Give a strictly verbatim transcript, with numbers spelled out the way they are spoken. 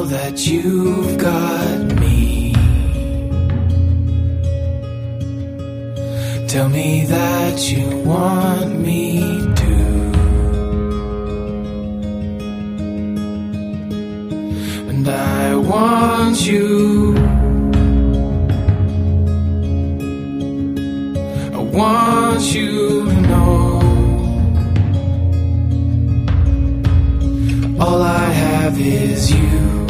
know that you've got me. Tell me that you want me to. And I want you. I want you to know. All I have is you.